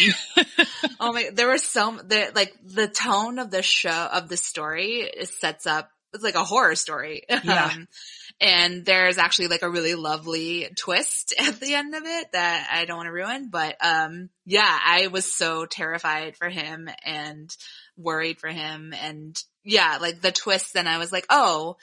Oh my, there were so, the, like the tone of the show, of the story is sets up, it's like a horror story. Yeah. Um, and there's actually like a really lovely twist at the end of it that I don't want to ruin, but, um, yeah, I was so terrified for him and worried for him. And yeah, like the twist, then I was like, oh,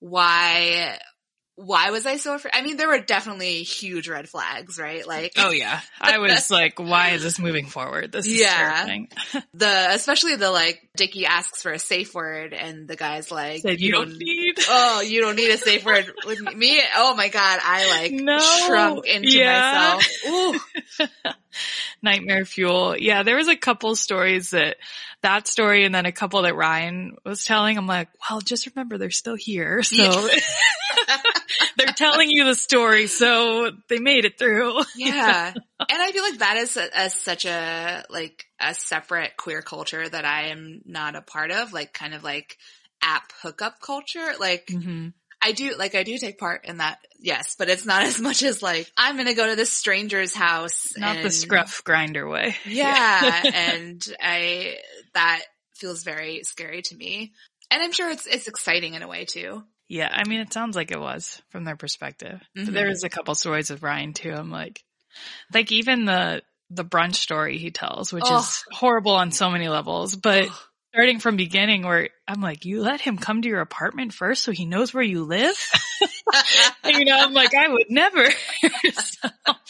why, why was I so afraid? I mean, there were definitely huge red flags, right? Like, Oh yeah. I was like, why is this moving forward? This is Yeah. terrifying. the, especially the like, Dickie asks for a safe word and the guy's like, Said you don't need. oh, you don't need a safe word with me. Oh my God. I like No. shrunk into Yeah. myself. Ooh. Nightmare fuel. Yeah, there was a couple stories that, that story and then a couple that Ryan was telling. I'm like, well, just remember they're still here. So Yeah. they're telling you the story. So they made it through. Yeah. And I feel like that is a, a, such a, like a separate queer culture that I am not a part of, like kind of like app hookup culture. Like, Mm-hmm. I do, like, I do take part in that, yes, but it's not as much as like, I'm gonna go to this stranger's house. Not and, the scruff grinder way. Yeah, and I, that feels very scary to me. And I'm sure it's, it's exciting in a way too. Yeah, I mean, it sounds like it was from their perspective. Mhm. But there was a couple stories with Ryan too. I'm like, like even the, the brunch story he tells, which Oh. is horrible on so many levels, but starting from beginning where I'm like, you let him come to your apartment first so he knows where you live? You know, I'm like, I would never. So,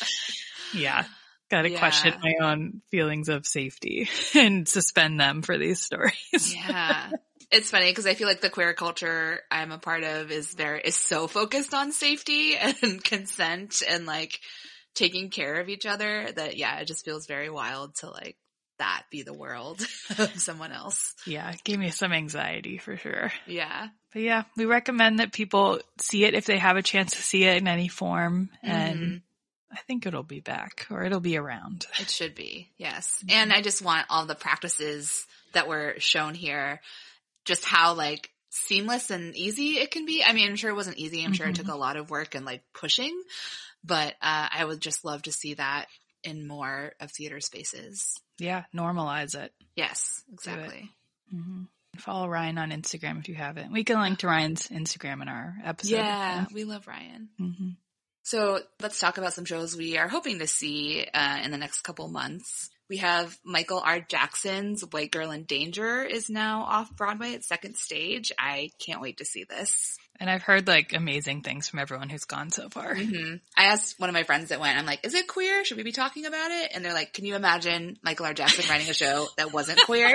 yeah. Got to Yeah. question my own feelings of safety and suspend them for these stories. Yeah. It's funny because I feel like the queer culture I'm a part of is very, is so focused on safety and consent and like taking care of each other that, yeah, it just feels very wild to like that be the world of someone else. Yeah, it gave me some anxiety for sure. Yeah. But yeah, we recommend that people see it if they have a chance to see it in any form. And Mhm. I think it'll be back or it'll be around. It should be. Yes. And I just want all the practices that were shown here, just how like seamless and easy it can be. I mean, I'm sure it wasn't easy. I'm sure it took a lot of work and like pushing, but uh, I would just love to see that in more of theater spaces. Yeah, normalize it. Yes, exactly. Mm-hmm. Follow Ryan on Instagram if you haven't. We can link to Ryan's Instagram in our episode. Yeah, we love Ryan. Mm-hmm. So let's talk about some shows we are hoping to see uh, in the next couple months. We have Michael R. Jackson's White Girl in Danger is now off Broadway at Second Stage. I can't wait to see this. And I've heard like amazing things from everyone who's gone so far. Mm-hmm. I asked one of my friends that went, I'm like, is it queer? Should we be talking about it? And they're like, can you imagine Michael R. Jackson writing a show that wasn't queer?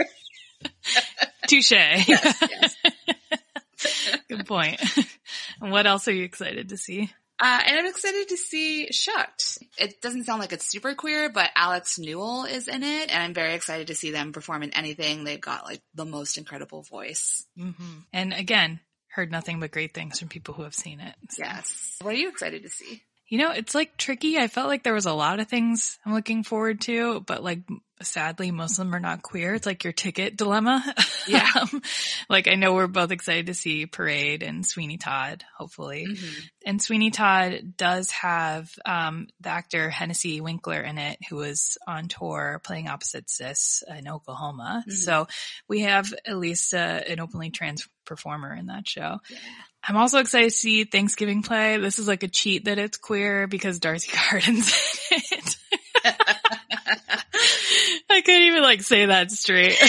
Touche. Yes, yes. Good point. And what else are you excited to see? Uh, and I'm excited to see Shucked. It doesn't sound like it's super queer, but Alex Newell is in it, and I'm very excited to see them perform in anything. They've got like the most incredible voice. Mm-hmm. And again, heard nothing but great things from people who have seen it. So. Yes. What are you excited to see? You know, it's like tricky. I felt like there was a lot of things I'm looking forward to, but like sadly, Muslim or not queer. It's like your ticket dilemma. Yeah. um, like I know we're both excited to see Parade and Sweeney Todd, hopefully. Mm-hmm. And Sweeney Todd does have um, the actor Hennessy Winkler in it, who was on tour playing opposite Sis in Oklahoma. Mm-hmm. So we have at least uh, an openly trans performer in that show. Yeah. I'm also excited to see Thanksgiving Play. This is like a cheat that it's queer because Darcy Carden's in it. I couldn't even like say that straight.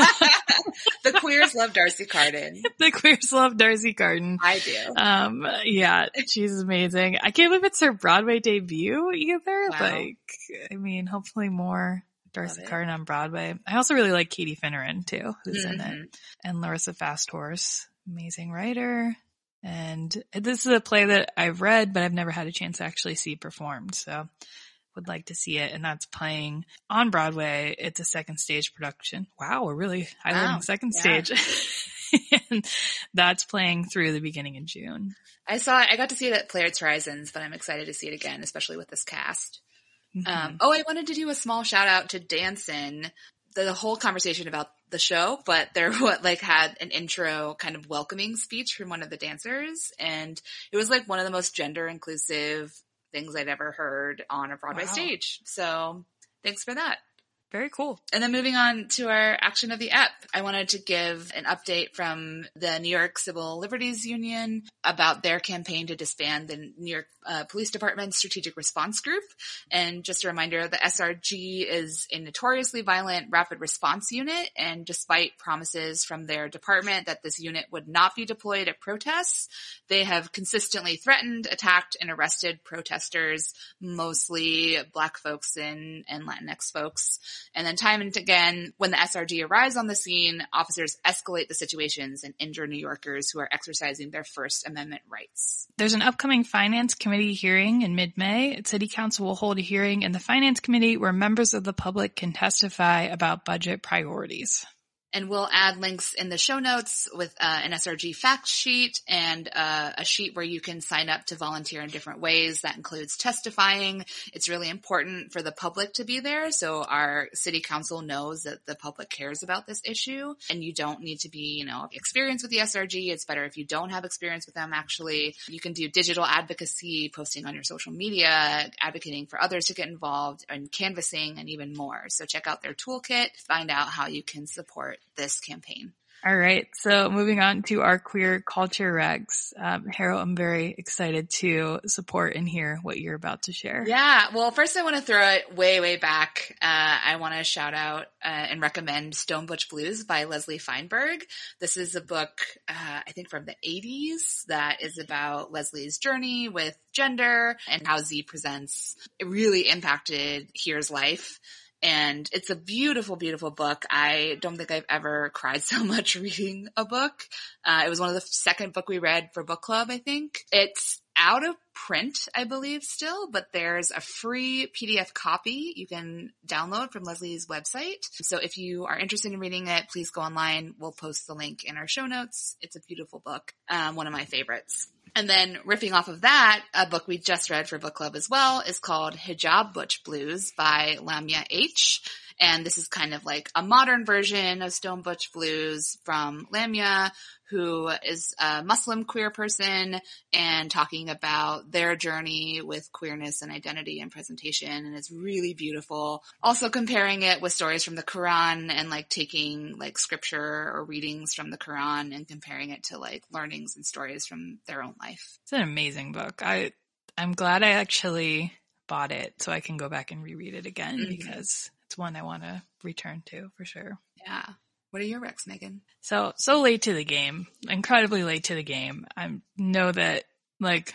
The queers love Darcy Carden. The queers love Darcy Carden. I do. Um, yeah, she's amazing. I can't believe it's her Broadway debut either. Wow. Like, I mean, hopefully more Darcy Carden on Broadway. I also really like Katie Finneran too, who's mm-hmm. in it. And Larissa Fasthorse, amazing writer. And this is a play that I've read, but I've never had a chance to actually see performed. So would like to see it. And that's playing on Broadway. It's a second stage production. Wow. We're really highlighting wow. second yeah. stage. And that's playing through the beginning of June. I saw it. I got to see it at Playwrights Horizons, but I'm excited to see it again, especially with this cast. Mm-hmm. Um, oh, I wanted to do a small shout out to Danson. The, the whole conversation about the show, but there what like had an intro kind of welcoming speech from one of the dancers, and it was like one of the most gender inclusive things I'd ever heard on a Broadway wow. stage. So thanks for that. Very cool. And then moving on to our action of the ep, I wanted to give an update from the New York Civil Liberties Union about their campaign to disband the New York uh, Police Department's Strategic Response Group. And just a reminder, the S R G is a notoriously violent rapid response unit. And despite promises from their department that this unit would not be deployed at protests, they have consistently threatened, attacked, and arrested protesters, mostly Black folks and, and Latinx folks. And then time and again, when the S R G arrives on the scene, officers escalate the situations and injure New Yorkers who are exercising their First Amendment rights. There's an upcoming Finance Committee hearing in mid-May. City Council will hold a hearing in the Finance Committee where members of the public can testify about budget priorities. And we'll add links in the show notes with uh, an S R G fact sheet and uh, a sheet where you can sign up to volunteer in different ways. That includes testifying. It's really important for the public to be there, so our city council knows that the public cares about this issue. And you don't need to be, you know, experienced with the S R G. It's better if you don't have experience with them, actually. You can do digital advocacy, posting on your social media, advocating for others to get involved, and canvassing, and even more. So check out their toolkit, find out how you can support this campaign. All right. So moving on to our queer culture regs. Um, Harold, I'm very excited to support and hear what you're about to share. Yeah. Well, first I want to throw it way, way back. Uh, I want to shout out uh, and recommend Stone Butch Blues by Leslie Feinberg. This is a book, uh, I think from the eighties that is about Leslie's journey with gender and how Z presents. It really impacted Here's life. And it's a beautiful, beautiful book. I don't think I've ever cried so much reading a book. Uh, it was one of the second book we read for book club, I think. It's out of print, I believe still, but there's a free P D F copy you can download from Leslie's website. So if you are interested in reading it, please go online. We'll post the link in our show notes. It's a beautiful book. Um, one of my favorites. And then riffing off of that, a book we just read for book club as well is called Hijab Butch Blues by Lamia H. And this is kind of like a modern version of Stone Butch Blues from Lamia, who is a Muslim queer person and talking about their journey with queerness and identity and presentation. And it's really beautiful. Also comparing it with stories from the Quran and like taking like scripture or readings from the Quran and comparing it to like learnings and stories from their own life. It's an amazing book. I, I'm glad I actually bought it so I can go back and reread it again mm-hmm. because it's one I want to return to for sure. Yeah. What are your recs, Megan? So, so late to the game, incredibly late to the game. I know that like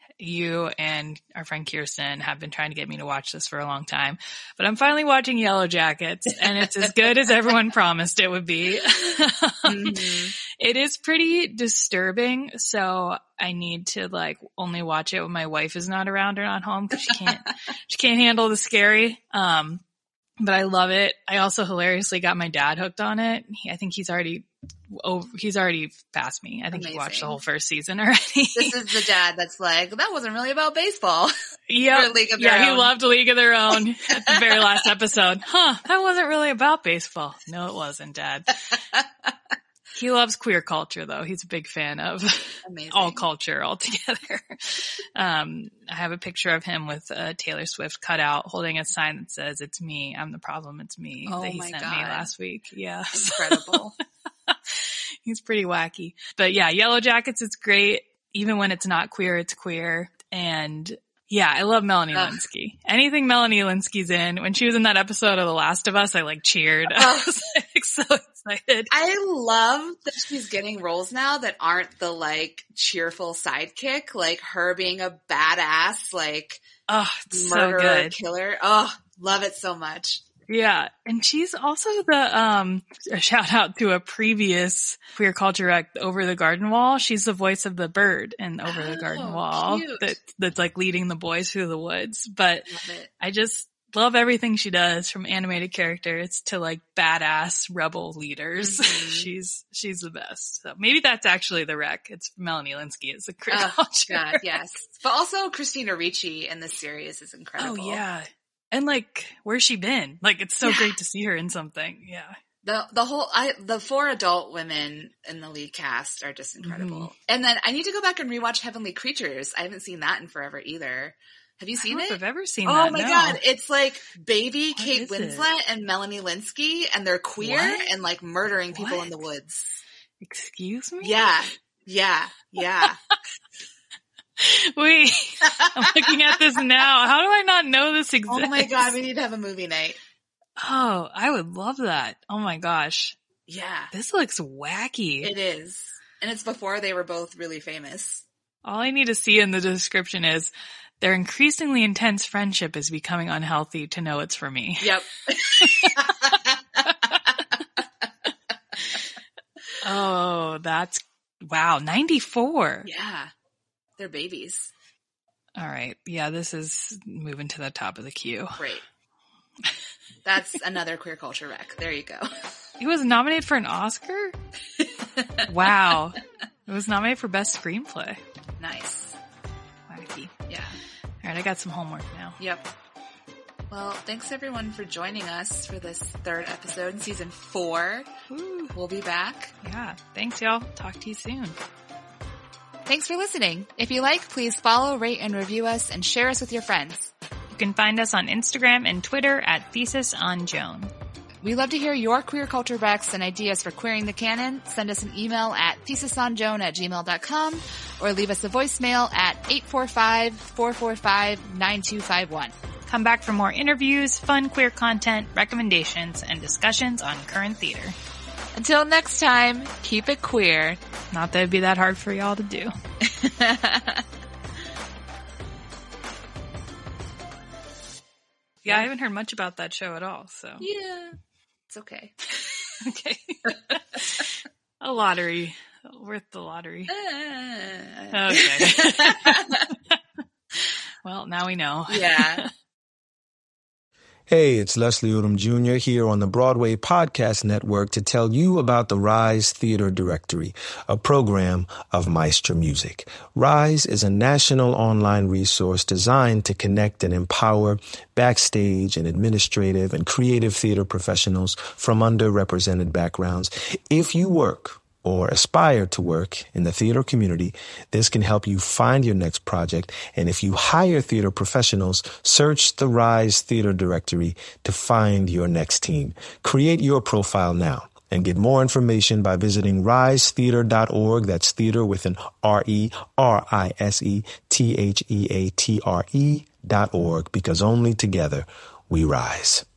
you and our friend Kirsten have been trying to get me to watch this for a long time, but I'm finally watching Yellow Jackets and it's as good as everyone promised it would be. Mm-hmm. It is pretty disturbing. So I need to like only watch it when my wife is not around or not home because she can't, she can't handle the scary. Um, But I love it. I also hilariously got my dad hooked on it. He, I think he's already, oh, he's already past me. I think Amazing. He watched the whole first season already. This is the dad that's like, that wasn't really about baseball. Yeah, League of yeah, Their he Own. loved League of Their Own at the very last episode. Huh, that wasn't really about baseball. No, it wasn't, Dad. He loves queer culture, though. He's a big fan of Amazing. all culture altogether. Um, I have a picture of him with uh, Taylor Swift cut out, holding a sign that says, "It's me. I'm the problem. It's me." Oh that he my sent God. me last week. Yeah. Incredible. He's pretty wacky. But yeah, Yellow Jackets, it's great. Even when it's not queer, it's queer. And yeah, I love Melanie Ugh. Linsky. Anything Melanie Linsky's in. When she was in that episode of The Last of Us, I like cheered. I was like so excited. I love that she's getting roles now that aren't the like cheerful sidekick, like her being a badass, like Oh, it's so murderer, good. killer. Oh, love it so much. Yeah. And she's also the, um, a shout out to a previous Queer Culture act, Over the Garden Wall. She's the voice of the bird in Over the Garden Oh, Wall cute. that, that's like leading the boys through the woods. But Love it. I just love everything she does, from animated characters to like badass rebel leaders. Mhm. she's, she's the best. So maybe that's actually the rec. It's Melanie Linsky. It's the Queer Oh, Culture. God, yes. But also Christina Ricci in this series is incredible. Oh yeah. And like, where's she been? Like, it's so Yeah. great to see her in something. Yeah. The the whole I the four adult women in the lead cast are just incredible. Mhm. And then I need to go back and rewatch Heavenly Creatures. I haven't seen that in forever either. Have you I seen don't know it? if I've ever seen Oh that. my no. God. It's like baby What Kate is it? Winslet and Melanie Linsky, and they're queer What? and like murdering people What? in the woods. Excuse me? Yeah. Yeah. Yeah. Wait, I'm looking at this now. How do I not know this exists? Oh my God. We need to have a movie night. Oh, I would love that. Oh my gosh. Yeah. This looks wacky. It is. And it's before they were both really famous. All I need to see in the description is their increasingly intense friendship is becoming unhealthy to know it's for me. Yep. Oh, that's, wow, ninety-four. Yeah. They're babies. All right. Yeah, this is moving to the top of the queue. Great. That's another queer culture wreck. There you go. It was nominated for an Oscar? Wow. It was nominated for Best Screenplay. Nice. Wacky. Yeah. All right, I got some homework now. Yep. Well, thanks everyone for joining us for this third episode in season four. Woo. We'll be back. Yeah. Thanks, y'all. Talk to you soon. Thanks for listening. If you like, please follow, rate, and review us and share us with your friends. You can find us on Instagram and Twitter at Thesis on Joan. We love to hear your queer culture wrecks and ideas for queering the canon. Send us an email at thesisonjoan at gmail dot com or leave us a voicemail at eight four five, four four five, nine two five one. Come back for more interviews, fun queer content, recommendations, and discussions on current theater. Until next time, keep it queer. Not that it'd be that hard for y'all to do. Yeah, I haven't heard much about that show at all, so. Yeah. It's okay. Okay. A lottery. Worth the lottery. Uh, Okay. Well, now we know. yeah. Hey, it's Leslie Odom Junior here on the Broadway Podcast Network to tell you about the Rise Theater Directory, a program of Maestro Music. Rise is a national online resource designed to connect and empower backstage and administrative and creative theater professionals from underrepresented backgrounds. If you work or aspire to work in the theater community, this can help you find your next project. And if you hire theater professionals, search the Rise Theater Directory to find your next team. Create your profile now and get more information by visiting rise theater dot org. That's theater with an R E R I S E T H E A T R E dot org, because only together we rise.